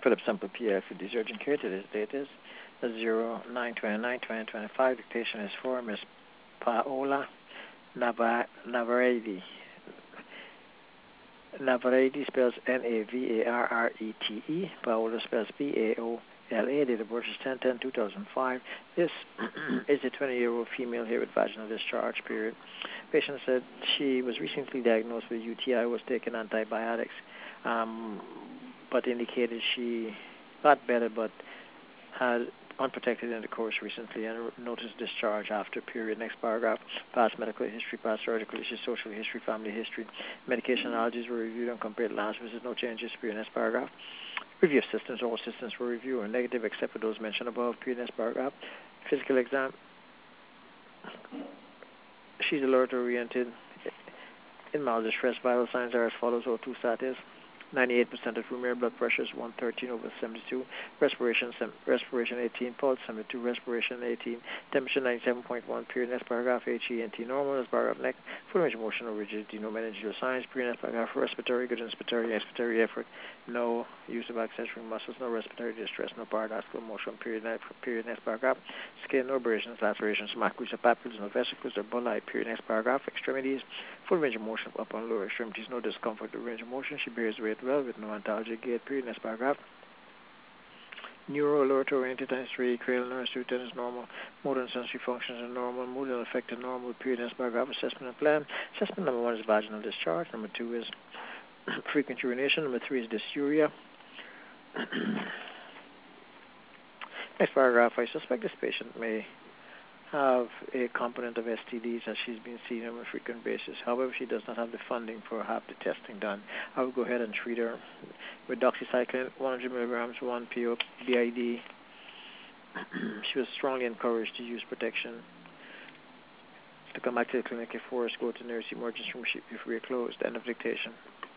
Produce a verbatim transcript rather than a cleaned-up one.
Philip Sample P F for this urgent care. Today's date is zero nine twenty-nine twenty twenty-five. Dictation is for Miss Paola Nava Navarrete. Navarrete spells N A V A R R E T E. Paola spells P A O L A. Date of birth is ten ten two thousand five. This is a twenty-year-old female here with vaginal discharge, period. Patient said she was recently diagnosed with U T I, was taking antibiotics, um, but indicated she got better but had unprotected intercourse recently and noticed discharge after, period. Next paragraph, past medical history, past surgical issues, social history, family history, medication allergies were reviewed and compared last visit, no changes, period. Next paragraph, review of systems, all systems were reviewed or negative except for those mentioned above, period. Next paragraph, physical exam, she's alert oriented, in mild distress, vital signs are as follows: O two status, ninety-eight percent of room air, blood pressure is one thirteen over seventy-two, respiration respiration eighteen, pulse seventy-two, respiration eighteen, temperature ninety-seven point one, period. Next paragraph, H E N T normal. Next paragraph, neck, full range of motion or rigidity, no meningeal signs, period. Next paragraph, respiratory, good inspiratory, expiratory effort, no use of accessory muscles, no respiratory distress, no paradoxical motion, period. Next, period. Next paragraph, skin, no abrasions, lacerations, maculae, or papules, no vesicles or bullae, period. Next paragraph, extremities, full range of motion upper and lower extremities, no discomfort or range of motion. She bears weight well with no antalgic gait, period. Next paragraph. Neuro alert oriented and three, cranial nerves two ten is normal, motor and sensory functions are normal, mood and affected normal, period. Next paragraph, assessment and plan. Assessment number one is vaginal discharge, number two is frequent urination, number three is dysuria. Next paragraph, I suspect this patient may have a component of S T Ds as she's been seen on a frequent basis. However, she does not have the funding for have the testing done. I will go ahead and treat her with doxycycline, one hundred milligrams, one P O B I D. She was strongly encouraged to use protection. To come back to the clinic if forced, go to nurse emergency room if we are closed. End of dictation.